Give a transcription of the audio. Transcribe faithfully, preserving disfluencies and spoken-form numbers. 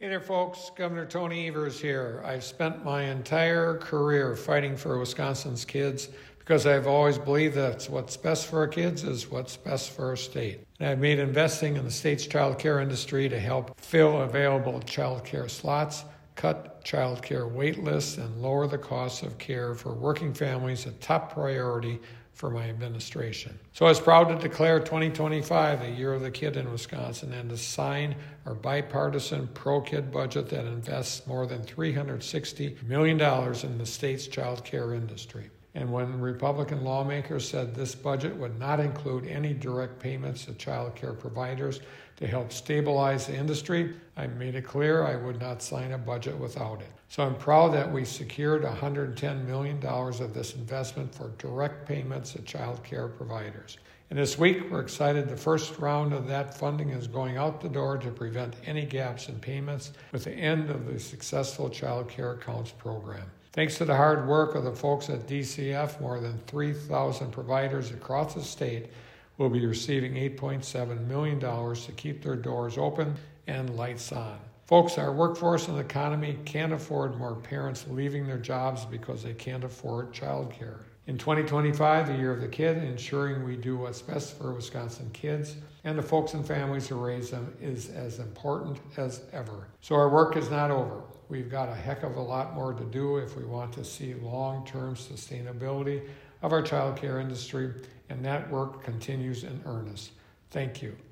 Hey there, folks. Governor Tony Evers here. I've spent my entire career fighting for Wisconsin's kids because I've always believed that what's best for our kids is what's best for our state. And I've made investing in the state's child care industry to help fill available child care slots, cut child care wait lists, and lower the cost of care for working families a top priority for my administration. So I was proud to declare twenty twenty-five the year of the kid in Wisconsin and to sign our bipartisan pro-kid budget that invests more than three hundred sixty million dollars in the state's child care industry. And when Republican lawmakers said this budget would not include any direct payments to child care providers to help stabilize the industry, I made it clear I would not sign a budget without it. So I'm proud that we secured one hundred ten million dollars of this investment for direct payments to child care providers. And this week, we're excited the first round of that funding is going out the door to prevent any gaps in payments with the end of the successful Child Care Accounts program. Thanks to the hard work of the folks at D C F, more than three thousand providers across the state will be receiving eight point seven million dollars to keep their doors open and lights on. Folks, our workforce and economy can't afford more parents leaving their jobs because they can't afford child care. In twenty twenty-five, the year of the kid, ensuring we do what's best for Wisconsin kids and the folks and families who raise them is as important as ever. So our work is not over. We've got a heck of a lot more to do if we want to see long-term sustainability of our child care industry, and that work continues in earnest. Thank you.